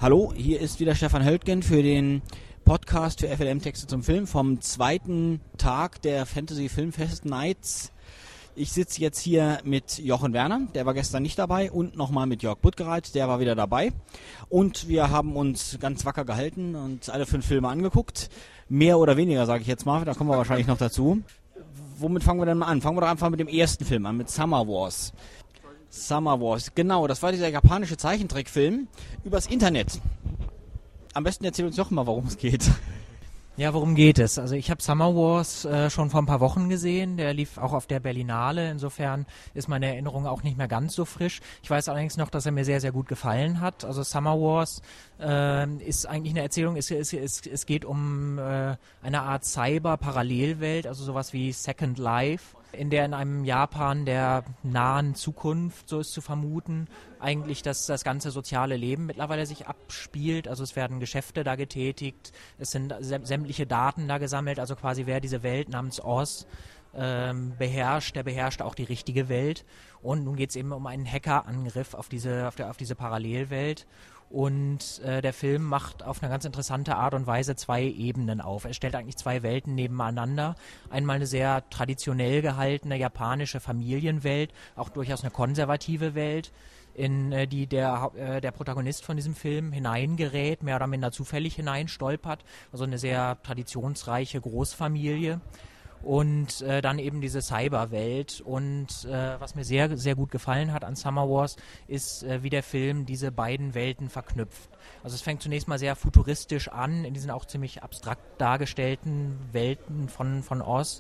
Hallo, hier ist wieder Stefan Höldgen für den Podcast für FLM-Texte zum Film vom zweiten Tag der Fantasy Filmfest Nights. Ich sitze jetzt hier mit Jochen Werner, der war gestern nicht dabei, und nochmal mit Jörg Buttgereit, der war wieder dabei. Und wir haben uns ganz wacker gehalten und alle 5 Filme angeguckt. Mehr oder weniger, sage ich jetzt mal, da kommen wir wahrscheinlich noch dazu. Womit fangen wir denn mal an? Fangen wir doch einfach mit dem ersten Film an, mit Summer Wars. Summer Wars, genau, das war dieser japanische Zeichentrickfilm übers Internet. Am besten erzähl uns doch mal, worum es geht. Ja, worum geht es? Also ich habe Summer Wars schon vor ein paar Wochen gesehen, der lief auch auf der Berlinale, insofern ist meine Erinnerung auch nicht mehr ganz so frisch. Ich weiß allerdings noch, dass er mir sehr, sehr gut gefallen hat. Also Summer Wars ist eigentlich eine Erzählung, es geht um eine Art Cyber-Parallelwelt, also sowas wie Second Life, in der in einem Japan der nahen Zukunft, so ist zu vermuten, eigentlich das ganze soziale Leben mittlerweile sich abspielt. Also es werden Geschäfte da getätigt, es sind sämtliche Daten da gesammelt, also quasi wer diese Welt namens Oz beherrscht, der beherrscht auch die richtige Welt. Und nun geht es eben um einen Hackerangriff auf diese Parallelwelt. Und der Film macht auf eine ganz interessante Art und Weise 2 Ebenen auf. Er stellt eigentlich 2 Welten nebeneinander. Einmal eine sehr traditionell gehaltene japanische Familienwelt, auch durchaus eine konservative Welt, in die der Protagonist von diesem Film hineingerät, mehr oder minder zufällig hineinstolpert. Also eine sehr traditionsreiche Großfamilie. Und dann eben diese Cyberwelt. Und was mir sehr, sehr gut gefallen hat an Summer Wars, ist, wie der Film diese beiden Welten verknüpft. Also es fängt zunächst mal sehr futuristisch an, in diesen auch ziemlich abstrakt dargestellten Welten von Oz.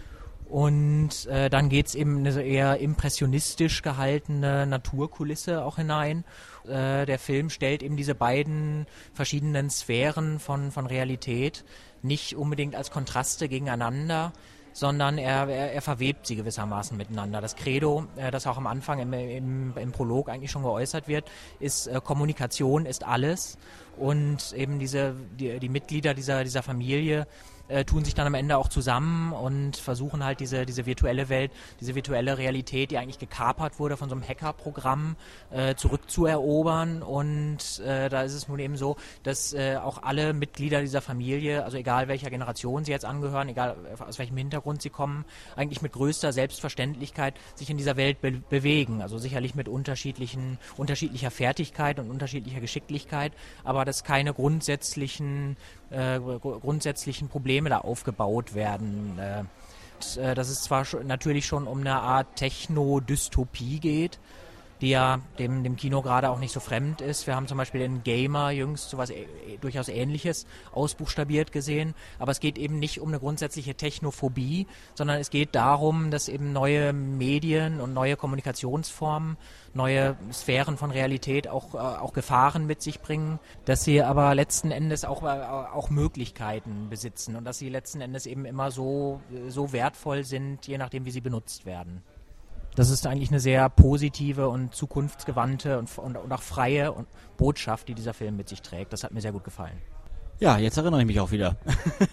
Und dann geht es eben in eine eher impressionistisch gehaltene Naturkulisse auch hinein. Der Film stellt eben diese beiden verschiedenen Sphären von Realität nicht unbedingt als Kontraste gegeneinander, sondern er verwebt sie gewissermaßen miteinander. Das Credo, das auch am Anfang im Prolog eigentlich schon geäußert wird, ist Kommunikation ist alles. Und eben die Mitglieder dieser Familie tun sich dann am Ende auch zusammen und versuchen halt diese virtuelle Welt, diese virtuelle Realität, die eigentlich gekapert wurde von so einem Hackerprogramm, zurückzuerobern. Und da ist es nun eben so, dass auch alle Mitglieder dieser Familie, also egal welcher Generation sie jetzt angehören, egal aus welchem Hintergrund sie kommen, eigentlich mit größter Selbstverständlichkeit sich in dieser Welt bewegen. Also sicherlich mit unterschiedlicher Fertigkeit und unterschiedlicher Geschicklichkeit, aber dass keine grundsätzlichen Probleme da aufgebaut werden. Dass es zwar natürlich schon um eine Art Techno-Dystopie geht, die ja dem Kino gerade auch nicht so fremd ist. Wir haben zum Beispiel in Gamer jüngst sowas durchaus Ähnliches ausbuchstabiert gesehen. Aber es geht eben nicht um eine grundsätzliche Technophobie, sondern es geht darum, dass eben neue Medien und neue Kommunikationsformen, neue Sphären von Realität auch Gefahren mit sich bringen, dass sie aber letzten Endes auch Möglichkeiten besitzen und dass sie letzten Endes eben immer so wertvoll sind, je nachdem, wie sie benutzt werden. Das ist eigentlich eine sehr positive und zukunftsgewandte und auch freie Botschaft, die dieser Film mit sich trägt. Das hat mir sehr gut gefallen. Ja, jetzt erinnere ich mich auch wieder.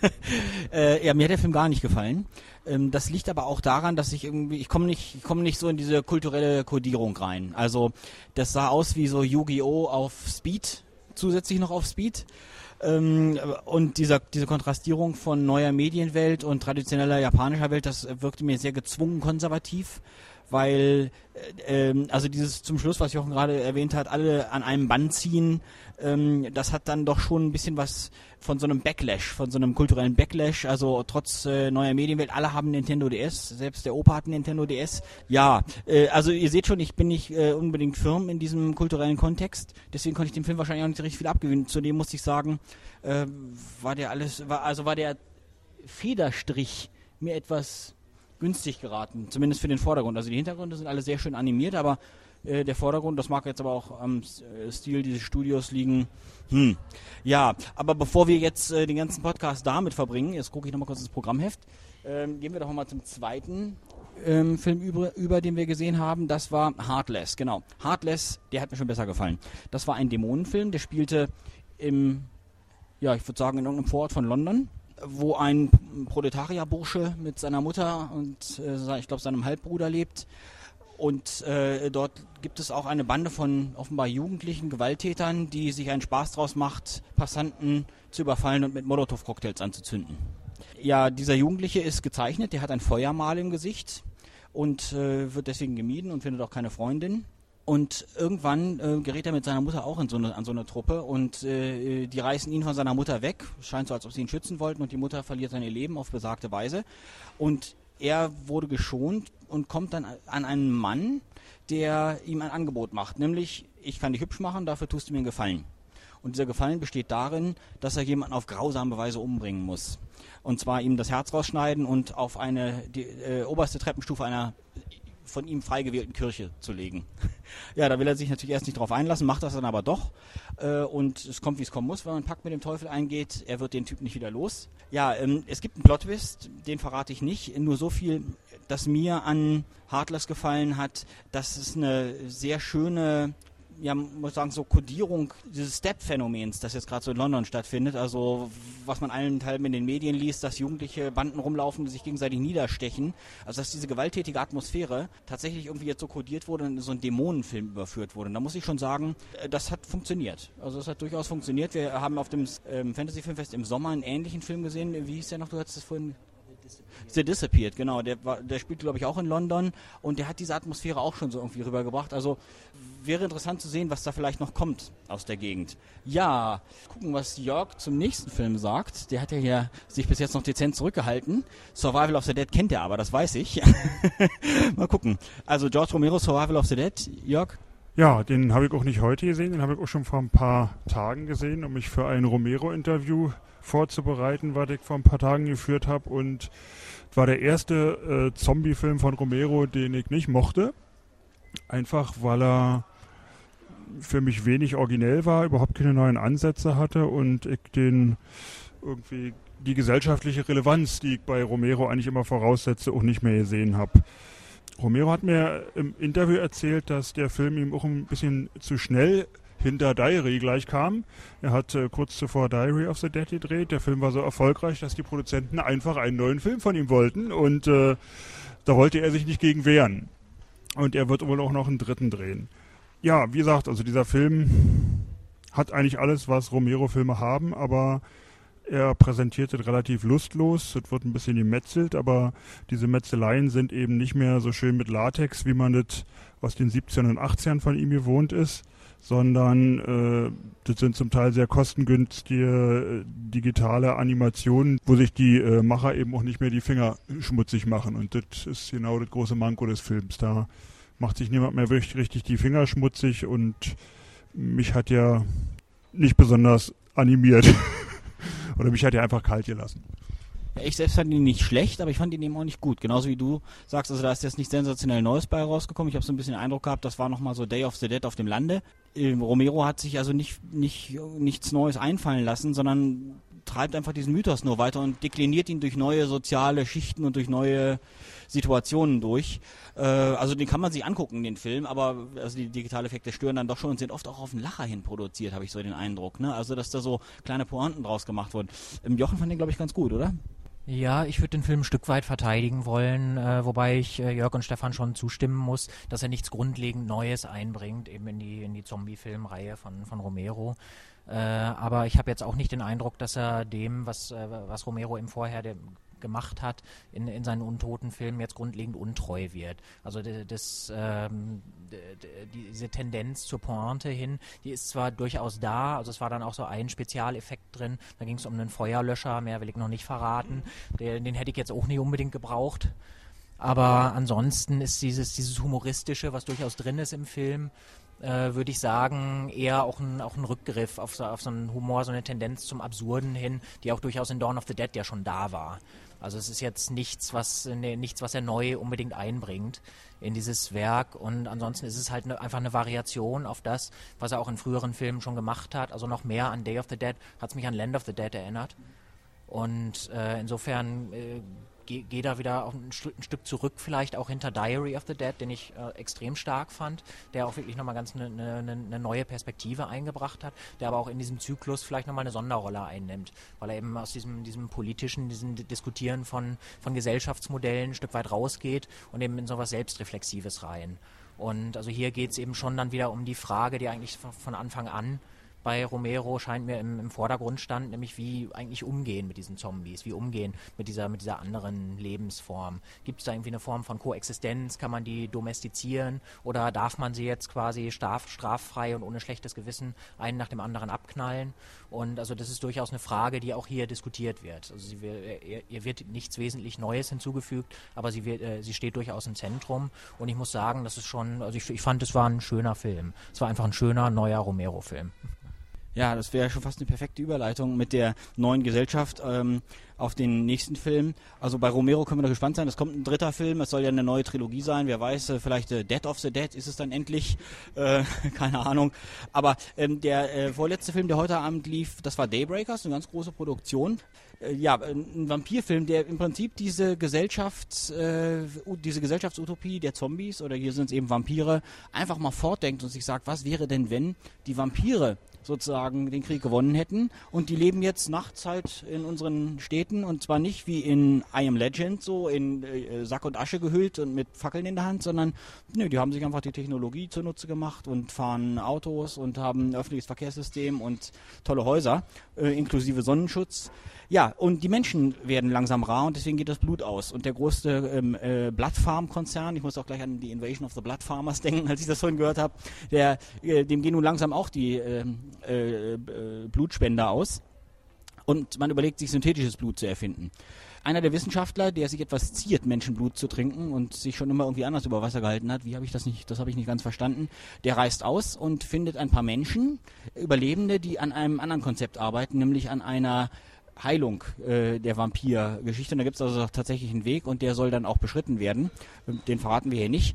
Ja, mir hat der Film gar nicht gefallen. Das liegt aber auch daran, dass ich komme nicht so in diese kulturelle Kodierung rein. Also das sah aus wie so Yu-Gi-Oh! Auf Speed, zusätzlich noch auf Speed. Und diese Kontrastierung von neuer Medienwelt und traditioneller japanischer Welt, das wirkte mir sehr gezwungen konservativ, weil also dieses zum Schluss, was Jochen gerade erwähnt hat, alle an einem Band ziehen, das hat dann doch schon ein bisschen was von so einem Backlash, von so einem kulturellen Backlash, also trotz neuer Medienwelt, alle haben Nintendo DS, selbst der Opa hat einen Nintendo DS. Ja, also ihr seht schon, ich bin nicht unbedingt firm in diesem kulturellen Kontext, deswegen konnte ich dem Film wahrscheinlich auch nicht richtig viel abgewinnen. Zudem musste ich sagen, war der Federstrich mir etwas günstig geraten, zumindest für den Vordergrund. Also die Hintergründe sind alle sehr schön animiert, aber der Vordergrund, das mag jetzt aber auch am Stil dieses Studios liegen. Ja, aber bevor wir jetzt den ganzen Podcast damit verbringen, jetzt gucke ich nochmal kurz ins Programmheft, gehen wir doch mal zum zweiten Film über den wir gesehen haben. Das war Heartless, genau. Heartless, der hat mir schon besser gefallen. Das war ein Dämonenfilm, der spielte ich würde sagen, in irgendeinem Vorort von London, wo ein Proletarierbursche mit seiner Mutter und ich glaube seinem Halbbruder lebt. Und dort gibt es auch eine Bande von offenbar jugendlichen Gewalttätern, die sich einen Spaß draus macht, Passanten zu überfallen und mit Molotow-Cocktails anzuzünden. Ja, dieser Jugendliche ist gezeichnet, der hat ein Feuermal im Gesicht und wird deswegen gemieden und findet auch keine Freundin. Und irgendwann gerät er mit seiner Mutter auch an so eine Truppe und die reißen ihn von seiner Mutter weg. Scheint so, als ob sie ihn schützen wollten, und die Mutter verliert sein Leben auf besagte Weise. Und er wurde geschont und kommt dann an einen Mann, der ihm ein Angebot macht, nämlich: Ich kann dich hübsch machen, dafür tust du mir einen Gefallen. Und dieser Gefallen besteht darin, dass er jemanden auf grausame Weise umbringen muss. Und zwar ihm das Herz rausschneiden und auf die oberste Treppenstufe einer von ihm frei gewählten Kirche zu legen. Ja, da will er sich natürlich erst nicht drauf einlassen, macht das dann aber doch. Und es kommt, wie es kommen muss, wenn man einen Pakt mit dem Teufel eingeht. Er wird den Typ nicht wieder los. Ja, es gibt einen Plot-Twist, den verrate ich nicht. Nur so viel, dass mir an Heartless gefallen hat, dass es eine sehr schöne, ja, muss sagen, so Kodierung dieses Step-Phänomens, das jetzt gerade so in London stattfindet, also was man allenthalben in den Medien liest, dass jugendliche Banden rumlaufen, die sich gegenseitig niederstechen, also dass diese gewalttätige Atmosphäre tatsächlich irgendwie jetzt so kodiert wurde und in so einen Dämonenfilm überführt wurde. Und da muss ich schon sagen, das hat funktioniert. Also das hat durchaus funktioniert. Wir haben auf dem Fantasy-Filmfest im Sommer einen ähnlichen Film gesehen. Wie hieß der noch? Du hattest das vorhin... The Disappeared, genau. Der spielt, glaube ich, auch in London, und der hat diese Atmosphäre auch schon so irgendwie rübergebracht. Also wäre interessant zu sehen, was da vielleicht noch kommt aus der Gegend. Ja, gucken, was Jörg zum nächsten Film sagt. Der hat ja hier sich bis jetzt noch dezent zurückgehalten. Survival of the Dead kennt er aber, das weiß ich. Mal gucken. Also George Romero, Survival of the Dead. Jörg? Ja, den habe ich auch nicht heute gesehen, den habe ich auch schon vor ein paar Tagen gesehen, um mich für ein Romero-Interview vorzubereiten, was ich vor ein paar Tagen geführt habe, und war der erste Zombie-Film von Romero, den ich nicht mochte. Einfach, weil er für mich wenig originell war, überhaupt keine neuen Ansätze hatte und ich den irgendwie die gesellschaftliche Relevanz, die ich bei Romero eigentlich immer voraussetze, auch nicht mehr gesehen habe. Romero hat mir im Interview erzählt, dass der Film ihm auch ein bisschen zu schnell hinter Diary gleich kam. Er hat kurz zuvor Diary of the Dead gedreht. Der Film war so erfolgreich, dass die Produzenten einfach einen neuen Film von ihm wollten, und da wollte er sich nicht gegen wehren. Und er wird wohl auch noch einen dritten drehen. Ja, wie gesagt, also dieser Film hat eigentlich alles, was Romero-Filme haben, aber er präsentiert es relativ lustlos. Es wird ein bisschen gemetzelt, aber diese Metzeleien sind eben nicht mehr so schön mit Latex, wie man das aus den 17 und 80ern von ihm gewohnt ist, sondern das sind zum Teil sehr kostengünstige digitale Animationen, wo sich die Macher eben auch nicht mehr die Finger schmutzig machen. Und das ist genau das große Manko des Films. Da macht sich niemand mehr wirklich richtig die Finger schmutzig, und mich hat ja nicht besonders animiert. Oder mich hat er einfach kalt gelassen. Ja, ich selbst fand ihn nicht schlecht, aber ich fand ihn eben auch nicht gut. Genauso wie du sagst, also da ist jetzt nicht sensationell Neues bei rausgekommen. Ich habe so ein bisschen den Eindruck gehabt, das war nochmal so Day of the Dead auf dem Lande. Romero hat sich also nichts Neues einfallen lassen, sondern treibt einfach diesen Mythos nur weiter und dekliniert ihn durch neue soziale Schichten und durch neue Situationen durch. Also den kann man sich angucken, den Film, aber also die Digitaleffekte stören dann doch schon und sind oft auch auf den Lacher hin produziert, habe ich so den Eindruck. Ne? Also dass da so kleine Pointen draus gemacht wurden. Jochen fand den, glaube ich, ganz gut, oder? Ja, ich würde den Film ein Stück weit verteidigen wollen, wobei ich Jörg und Stefan schon zustimmen muss, dass er nichts grundlegend Neues einbringt, eben in die Zombie-Filmreihe von Romero. Aber ich habe jetzt auch nicht den Eindruck, dass er dem, was Romero im Vorher gemacht hat, in seinen untoten Filmen jetzt grundlegend untreu wird. Also diese Tendenz zur Pointe hin, die ist zwar durchaus da, also es war dann auch so ein Spezialeffekt drin, da ging es um einen Feuerlöscher, mehr will ich noch nicht verraten, den hätte ich jetzt auch nicht unbedingt gebraucht. Aber ansonsten ist dieses Humoristische, was durchaus drin ist im Film, würde ich sagen, eher auch ein Rückgriff auf so einen Humor, so eine Tendenz zum Absurden hin, die auch durchaus in Dawn of the Dead ja schon da war. Also es ist jetzt nichts, was er neu unbedingt einbringt in dieses Werk, und ansonsten ist es halt einfach eine Variation auf das, was er auch in früheren Filmen schon gemacht hat. Also noch mehr an Day of the Dead, hat es mich an Land of the Dead erinnert. Und insofern gehe da wieder auch ein Stück zurück, vielleicht auch hinter Diary of the Dead, den ich extrem stark fand, der auch wirklich nochmal ganz eine neue Perspektive eingebracht hat, der aber auch in diesem Zyklus vielleicht nochmal eine Sonderrolle einnimmt, weil er eben aus diesem politischen, diesem Diskutieren von Gesellschaftsmodellen ein Stück weit rausgeht und eben in sowas Selbstreflexives rein. Und also hier geht es eben schon dann wieder um die Frage, die eigentlich von Anfang an bei Romero scheint mir im Vordergrund stand, nämlich wie eigentlich umgehen mit diesen Zombies, wie umgehen mit dieser anderen Lebensform. Gibt es da irgendwie eine Form von Koexistenz, kann man die domestizieren oder darf man sie jetzt quasi straffrei und ohne schlechtes Gewissen einen nach dem anderen abknallen? Und also das ist durchaus eine Frage, die auch hier diskutiert wird. Also ihr wird nichts wesentlich Neues hinzugefügt, aber sie steht durchaus im Zentrum und ich muss sagen, das ist schon, also ich fand, es war ein schöner Film. Es war einfach ein schöner, neuer Romero-Film. Ja, das wäre schon fast eine perfekte Überleitung mit der neuen Gesellschaft auf den nächsten Film. Also bei Romero können wir da gespannt sein. Es kommt ein dritter Film, es soll ja eine neue Trilogie sein. Wer weiß, vielleicht Dead of the Dead ist es dann endlich. Keine Ahnung. Aber der vorletzte Film, der heute Abend lief, das war Daybreakers, eine ganz große Produktion. Ein Vampirfilm, der im Prinzip diese Gesellschaftsutopie der Zombies, oder hier sind es eben Vampire, einfach mal fortdenkt und sich sagt, was wäre denn, wenn die Vampire sozusagen den Krieg gewonnen hätten und die leben jetzt nachts halt in unseren Städten und zwar nicht wie in I Am Legend so in Sack und Asche gehüllt und mit Fackeln in der Hand, sondern die haben sich einfach die Technologie zunutze gemacht und fahren Autos und haben ein öffentliches Verkehrssystem und tolle Häuser, inklusive Sonnenschutz. Ja, und die Menschen werden langsam rar und deswegen geht das Blut aus. Und der größte Blood Farm Konzern, ich muss auch gleich an die Invasion of the Blood Farmers denken, als ich das vorhin gehört habe, dem gehen nun langsam auch die Blutspender aus. Und man überlegt sich, synthetisches Blut zu erfinden. Einer der Wissenschaftler, der sich etwas ziert, Menschenblut zu trinken und sich schon immer irgendwie anders über Wasser gehalten hat, das habe ich nicht ganz verstanden, der reist aus und findet ein paar Menschen, Überlebende, die an einem anderen Konzept arbeiten, nämlich an einer Heilung der Vampir-Geschichte. Und da gibt es also tatsächlich einen Weg und der soll dann auch beschritten werden. Den verraten wir hier nicht.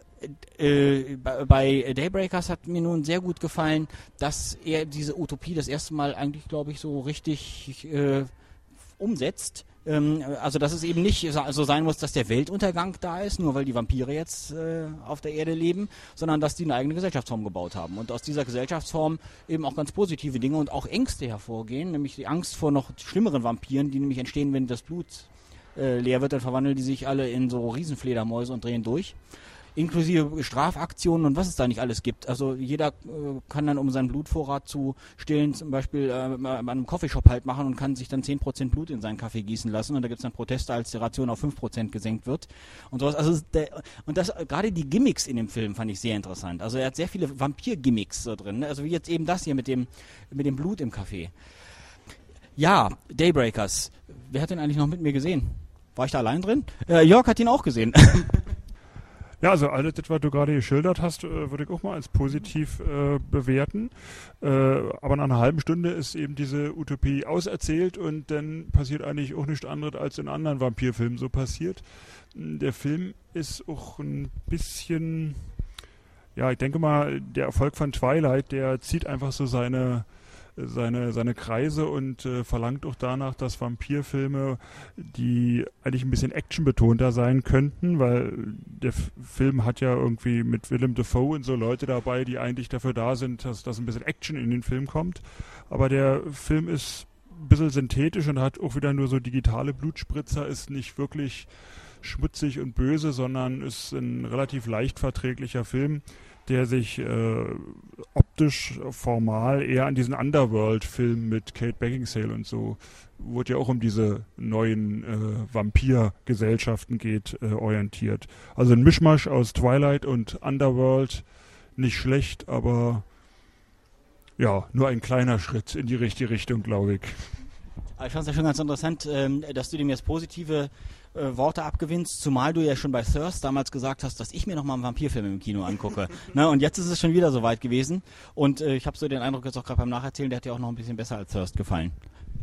Bei Daybreakers hat mir nun sehr gut gefallen, dass er diese Utopie das erste Mal eigentlich, glaube ich, so richtig umsetzt. Also dass es eben nicht so sein muss, dass der Weltuntergang da ist, nur weil die Vampire jetzt auf der Erde leben, sondern dass die eine eigene Gesellschaftsform gebaut haben. Und aus dieser Gesellschaftsform eben auch ganz positive Dinge und auch Ängste hervorgehen, nämlich die Angst vor noch schlimmeren Vampiren, die nämlich entstehen, wenn das Blut leer wird, dann verwandeln die sich alle in so Riesenfledermäuse und drehen durch. Inklusive Strafaktionen und was es da nicht alles gibt. Also jeder kann dann, um seinen Blutvorrat zu stillen, zum Beispiel bei einem Coffeeshop halt machen und kann sich dann 10% Blut in seinen Kaffee gießen lassen und da gibt es dann Proteste, als die Ration auf 5% gesenkt wird und sowas. Also gerade die Gimmicks in dem Film fand ich sehr interessant. Also er hat sehr viele Vampir-Gimmicks so drin, ne? Also wie jetzt eben das hier mit dem Blut im Kaffee. Ja, Daybreakers. Wer hat den eigentlich noch mit mir gesehen? War ich da allein drin? Jörg hat ihn auch gesehen. Ja, also alles das, was du gerade geschildert hast, würde ich auch mal als positiv bewerten. Aber nach einer halben Stunde ist eben diese Utopie auserzählt und dann passiert eigentlich auch nichts anderes, als in anderen Vampirfilmen so passiert. Der Film ist auch ein bisschen, ja, ich denke mal, der Erfolg von Twilight, der zieht einfach so seine Kreise und verlangt auch danach, dass Vampirfilme, die eigentlich ein bisschen actionbetonter sein könnten, weil der Film hat ja irgendwie mit Willem Dafoe und so Leute dabei, die eigentlich dafür da sind, dass ein bisschen Action in den Film kommt. Aber der Film ist ein bisschen synthetisch und hat auch wieder nur so digitale Blutspritzer, ist nicht wirklich schmutzig und böse, sondern ist ein relativ leicht verträglicher Film, der sich optisch, formal eher an diesen Underworld-Film mit Kate Beckinsale und so, wo es ja auch um diese neuen Vampir-Gesellschaften geht, orientiert. Also ein Mischmasch aus Twilight und Underworld, nicht schlecht, aber ja, nur ein kleiner Schritt in die richtige Richtung, glaube ich. Ich fand es ja schon ganz interessant, dass du dem jetzt positive Worte abgewinnst, zumal du ja schon bei Thirst damals gesagt hast, dass ich mir nochmal einen Vampirfilm im Kino angucke. Ne? Und jetzt ist es schon wieder soweit gewesen. Und ich habe so den Eindruck, jetzt auch gerade beim Nacherzählen, der hat dir auch noch ein bisschen besser als Thirst gefallen.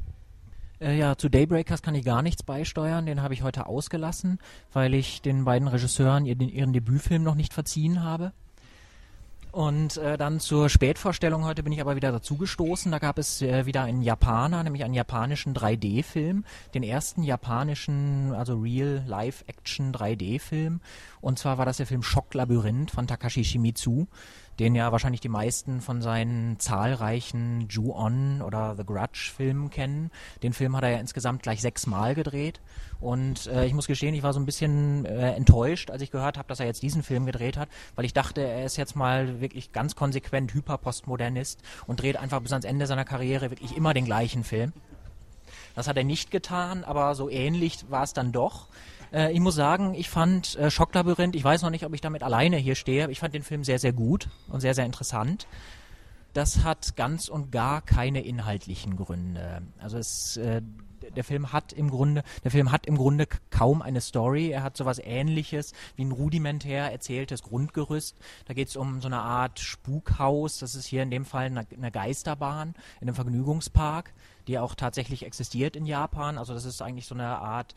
Zu Daybreakers kann ich gar nichts beisteuern. Den habe ich heute ausgelassen, weil ich den beiden Regisseuren ihren Debütfilm noch nicht verziehen habe. Und dann zur Spätvorstellung heute bin ich aber wieder dazugestoßen. Da gab es wieder einen Japaner, nämlich einen japanischen 3D-Film. Den ersten japanischen, also Real-Life-Action 3D-Film. Und zwar war das der Film Schocklabyrinth von Takashi Shimizu, den ja wahrscheinlich die meisten von seinen zahlreichen Ju-On oder The Grudge-Filmen kennen. Den Film hat er ja insgesamt gleich 6 Mal gedreht. Und ich muss gestehen, ich war so ein bisschen enttäuscht, als ich gehört habe, dass er jetzt diesen Film gedreht hat, weil ich dachte, er ist jetzt mal wirklich ganz konsequent Hyperpostmodernist und dreht einfach bis ans Ende seiner Karriere wirklich immer den gleichen Film. Das hat er nicht getan, aber so ähnlich war es dann doch. Ich muss sagen, ich fand Schocklabyrinth, ich weiß noch nicht, ob ich damit alleine hier stehe, aber ich fand den Film sehr, sehr gut und sehr, sehr interessant. Das hat ganz und gar keine inhaltlichen Gründe. Also der Film hat im Grunde kaum eine Story. Er hat sowas Ähnliches wie ein rudimentär erzähltes Grundgerüst. Da geht es um so eine Art Spukhaus. Das ist hier in dem Fall eine Geisterbahn in einem Vergnügungspark, die auch tatsächlich existiert in Japan. Also das ist eigentlich so eine Art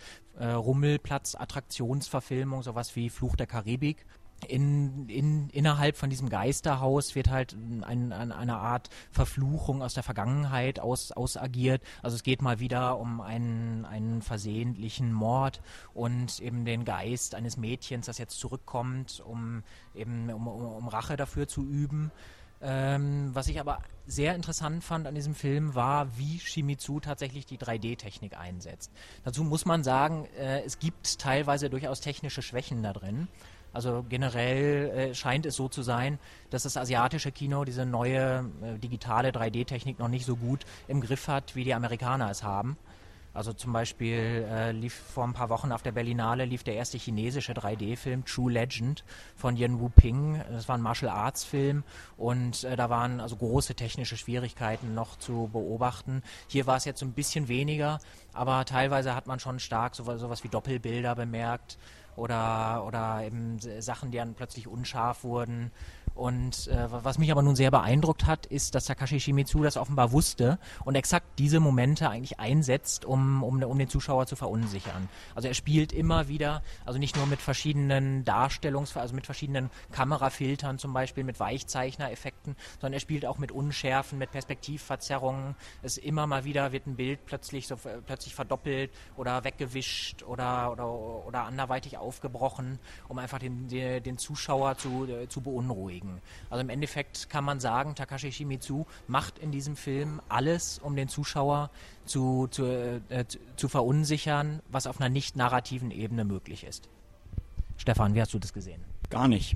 Rummelplatz-Attraktionsverfilmung, sowas wie Fluch der Karibik. Innerhalb von diesem Geisterhaus wird halt eine Art Verfluchung aus der Vergangenheit ausagiert. Also es geht mal wieder um einen versehentlichen Mord und eben den Geist eines Mädchens, das jetzt zurückkommt, um Rache dafür zu üben. Was ich aber sehr interessant fand an diesem Film war, wie Shimizu tatsächlich die 3D-Technik einsetzt. Dazu muss man sagen, es gibt teilweise durchaus technische Schwächen da drin. Also generell scheint es so zu sein, dass das asiatische Kino diese neue digitale 3D-Technik noch nicht so gut im Griff hat, wie die Amerikaner es haben. Also zum Beispiel lief vor ein paar Wochen auf der Berlinale der erste chinesische 3D-Film True Legend von Yen Wu-Ping. Das war ein Martial-Arts-Film und da waren also große technische Schwierigkeiten noch zu beobachten. Hier war es jetzt so ein bisschen weniger, aber teilweise hat man schon stark sowas wie Doppelbilder bemerkt oder eben Sachen, die dann plötzlich unscharf wurden. Und was mich aber nun sehr beeindruckt hat, ist, dass Takashi Shimizu das offenbar wusste und exakt diese Momente eigentlich einsetzt, um den Zuschauer zu verunsichern. Also er spielt immer wieder, also nicht nur mit verschiedenen also mit verschiedenen Kamerafiltern zum Beispiel, mit Weichzeichner-Effekten, sondern er spielt auch mit Unschärfen, mit Perspektivverzerrungen. Es immer mal wieder wird ein Bild plötzlich verdoppelt oder weggewischt oder anderweitig aufgebrochen, um einfach den Zuschauer zu beunruhigen. Also im Endeffekt kann man sagen, Takashi Shimizu macht in diesem Film alles, um den Zuschauer zu verunsichern, was auf einer nicht narrativen Ebene möglich ist. Stefan, wie hast du das gesehen? Gar nicht.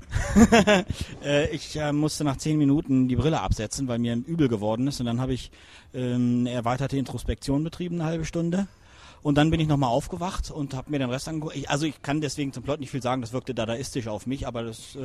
Ich musste nach 10 Minuten die Brille absetzen, weil mir übel geworden ist und dann habe ich eine erweiterte Introspektion betrieben, eine halbe Stunde. Und dann bin ich nochmal aufgewacht und habe mir den Rest angeguckt. Ich kann deswegen zum Plot nicht viel sagen, das wirkte dadaistisch auf mich, aber das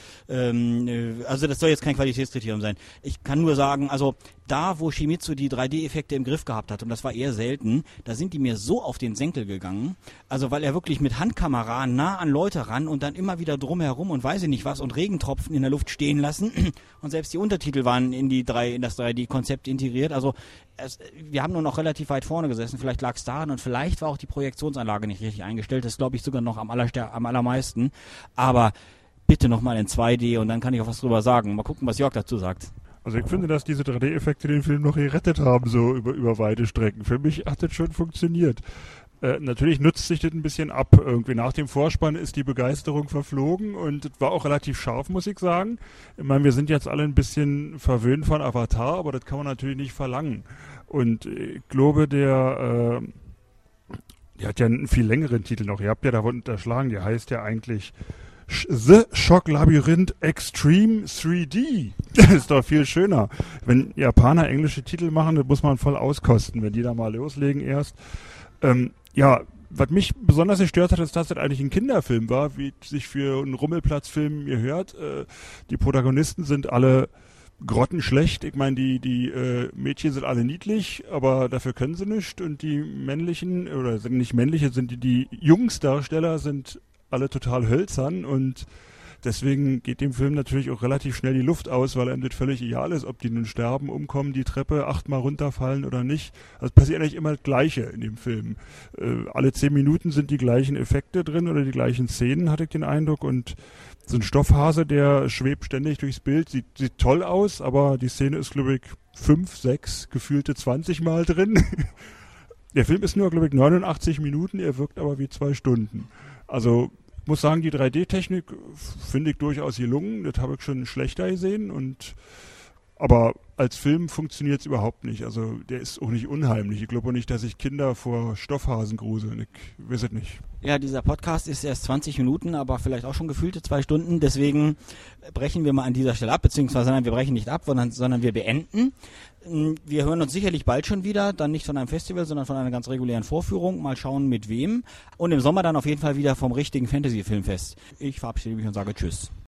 soll jetzt kein Qualitätskriterium sein. Ich kann nur sagen, also da, wo Shimizu die 3D-Effekte im Griff gehabt hat, und das war eher selten, da sind die mir so auf den Senkel gegangen, also weil er wirklich mit Handkamera nah an Leute ran und dann immer wieder drumherum und weiß ich nicht was und Regentropfen in der Luft stehen lassen und selbst die Untertitel waren in das 3D-Konzept integriert, also wir haben nur noch relativ weit vorne gesessen, vielleicht lag es daran und vielleicht war auch die Projektionsanlage nicht richtig eingestellt, das glaube ich sogar noch am allermeisten, aber bitte nochmal in 2D und dann kann ich auch was drüber sagen. Mal gucken, was Jörg dazu sagt. Also ich finde, dass diese 3D-Effekte den Film noch gerettet haben, so über weite Strecken. Für mich hat das schon funktioniert. Natürlich nutzt sich das ein bisschen ab. Irgendwie nach dem Vorspann ist die Begeisterung verflogen und es war auch relativ scharf, muss ich sagen. Ich meine, wir sind jetzt alle ein bisschen verwöhnt von Avatar, aber das kann man natürlich nicht verlangen. Und ich glaube, der hat ja einen viel längeren Titel noch. Ihr habt ja da unterschlagen, der heißt ja eigentlich The Schocklabyrinth Extreme 3D. Das ist doch viel schöner. Wenn Japaner englische Titel machen, das muss man voll auskosten, wenn die da mal loslegen erst. Was mich besonders gestört hat, ist, dass das eigentlich ein Kinderfilm war, wie sich für einen Rummelplatzfilm gehört. Die Protagonisten sind alle grottenschlecht. Ich meine, die Mädchen sind alle niedlich, aber dafür können sie nichts. Und die männlichen, oder sind nicht männliche, sind die Jungsdarsteller sind alle total hölzern und deswegen geht dem Film natürlich auch relativ schnell die Luft aus, weil einem das völlig egal ist, ob die nun sterben, umkommen, die Treppe 8-mal runterfallen oder nicht. Also passiert eigentlich immer das Gleiche in dem Film. Alle 10 Minuten sind die gleichen Effekte drin oder die gleichen Szenen, hatte ich den Eindruck. Und so ein Stoffhase, der schwebt ständig durchs Bild, sieht toll aus, aber die Szene ist, glaube ich, 5, 6, gefühlte 20 Mal drin. Der Film ist nur, glaube ich, 89 Minuten, er wirkt aber wie 2 Stunden. Also ich muss sagen, die 3D-Technik finde ich durchaus gelungen, das habe ich schon schlechter gesehen, aber als Film funktioniert es überhaupt nicht. Also der ist auch nicht unheimlich. Ich glaube auch nicht, dass sich Kinder vor Stoffhasen gruseln. Ich weiß es nicht. Ja, dieser Podcast ist erst 20 Minuten, aber vielleicht auch schon gefühlte 2 Stunden. Deswegen brechen wir mal an dieser Stelle ab, beziehungsweise nein, wir brechen nicht ab, sondern wir beenden. Wir hören uns sicherlich bald schon wieder, dann nicht von einem Festival, sondern von einer ganz regulären Vorführung. Mal schauen, mit wem. Und im Sommer dann auf jeden Fall wieder vom richtigen Fantasy-Filmfest. Ich verabschiede mich und sage Tschüss.